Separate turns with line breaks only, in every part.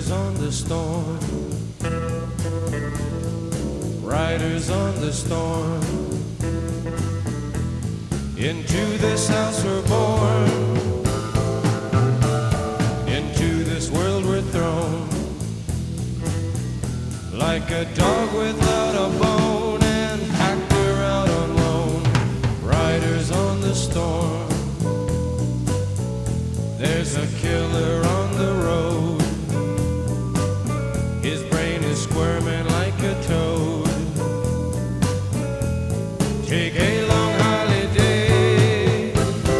Riders on the storm, riders on the storm. Into this house we're born, into this world we're thrown, like a dog without a bone and packed her out on loan. Riders on the storm, there's a killer on the road. His brain is squirming like a toad. Take a long holiday,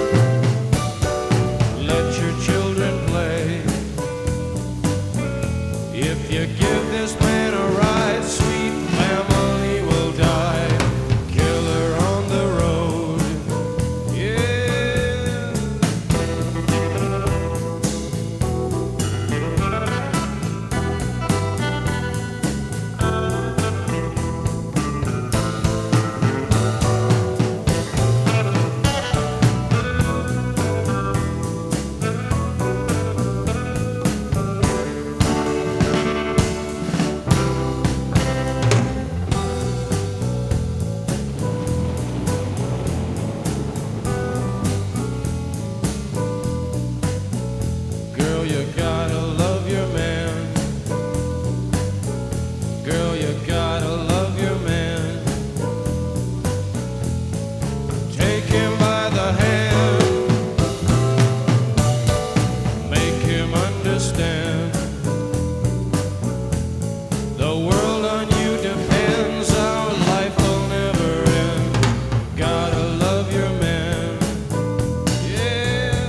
let your children play. If you give this man a ride, sweet family will die. Killer on the road, yeah. Girl, you gotta love your man. Girl, you gotta love your man. Take him by the hand, make him understand. The world on you depends, our life will never end. Gotta love your man, yeah.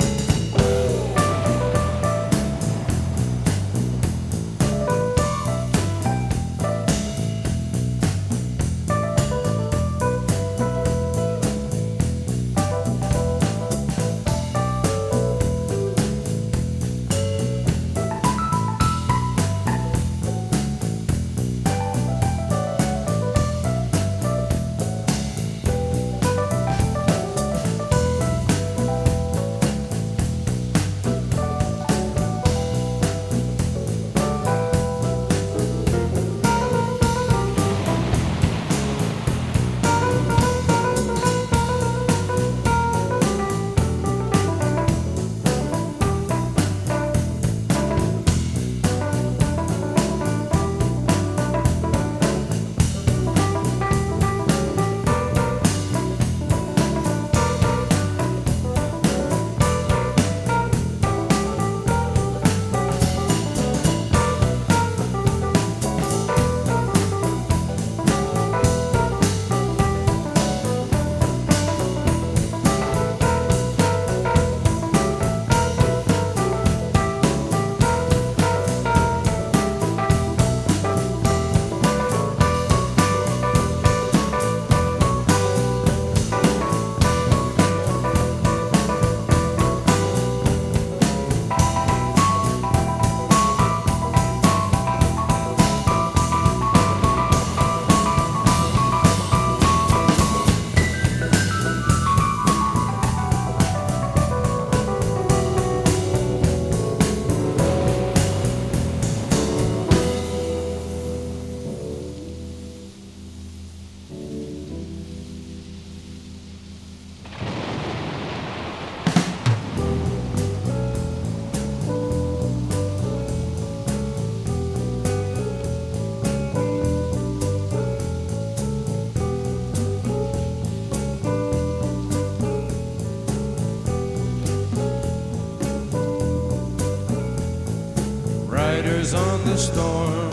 Riders on the storm,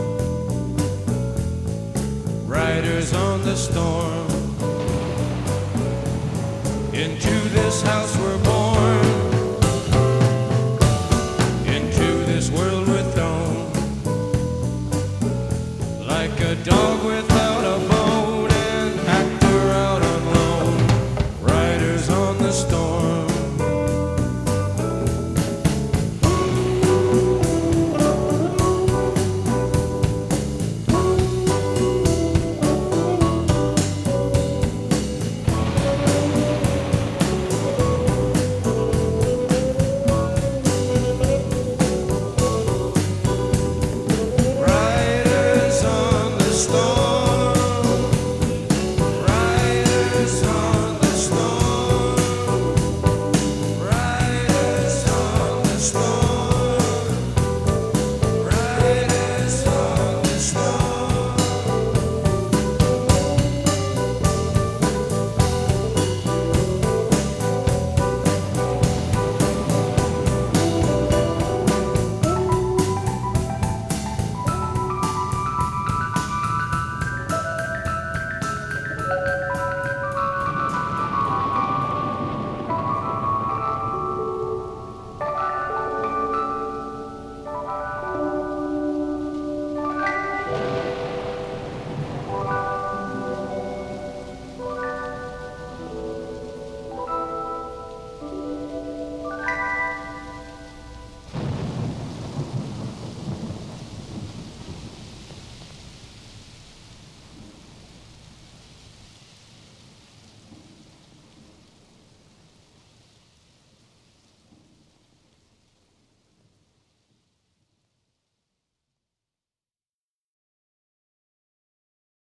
riders on the storm. Into this house we're born, into this world we're thrown, like a dog without a bone and actor out on loan. Riders on the storm. stone.